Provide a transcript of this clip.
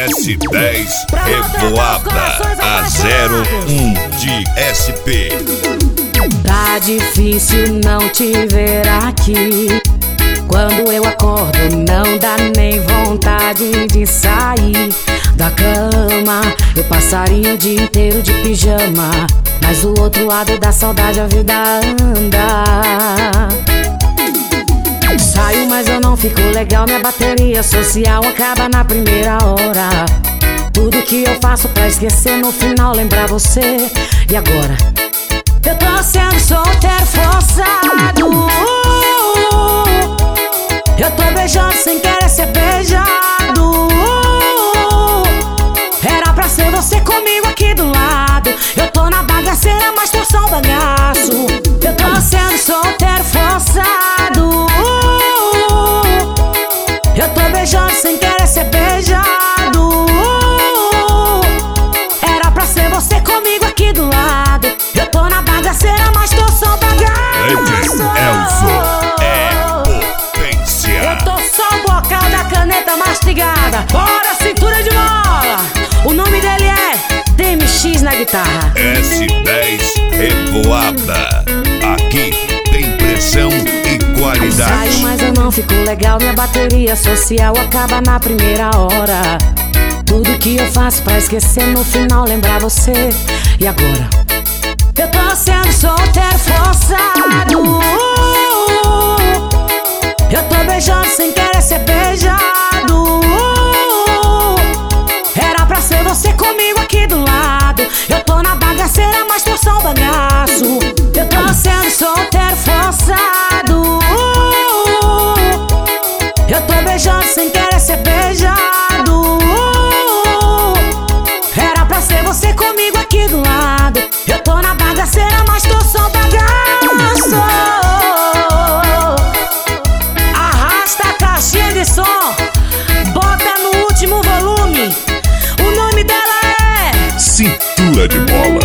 S10 Revoada a 01 de SP. Tá difícil não te ver aqui. Quando eu acordo não dá nem vontade de sair da cama. Eu passaria o dia inteiro de pijama, mas do outro lado da saudade a vida anda. Saio, mas eu não fico legal, minha bateria social acaba na primeira hora. Tudo que eu faço pra esquecer, no final lembrar você. E agora? Eu tô sendo solteiro forçado. Eu tô beijando sem querer ser beijado. Era pra ser você comigo aqui do lado. Eu tô na bagaceira, mas tô só um bagaço. Eu tô sendo solteiro forçado. Eu tô beijando sem querer ser beijado. Era pra ser você comigo aqui do lado. Eu tô na bagaceira, mas tô só um bagaço. Eu tô só o bocal da caneta mastigada. Bora, cintura de mola. O nome dele é DMX na guitarra. S10 Revoada. Aqui tem pressão e qualidade. Saio, mas eu não fico legal, minha bateria social acaba na primeira hora. Tudo que eu faço pra esquecer, no final lembrar você. E agora? Eu tô sendo solteiro forçado. Eu tô beijando sem querer ser beijado. Era pra ser você comigo aqui do lado. Eu tô na bagaceira, mas tô só um bagaço. Eu tô sendo solteiro forçado. Eu tô beijando sem querer ser beijado. Era pra ser você comigo aqui do lado. Eu tô na bagaceira, mas tô só um bagaço. Caixinha de som, bota no último volume. O nome dela é Cintura de Mola.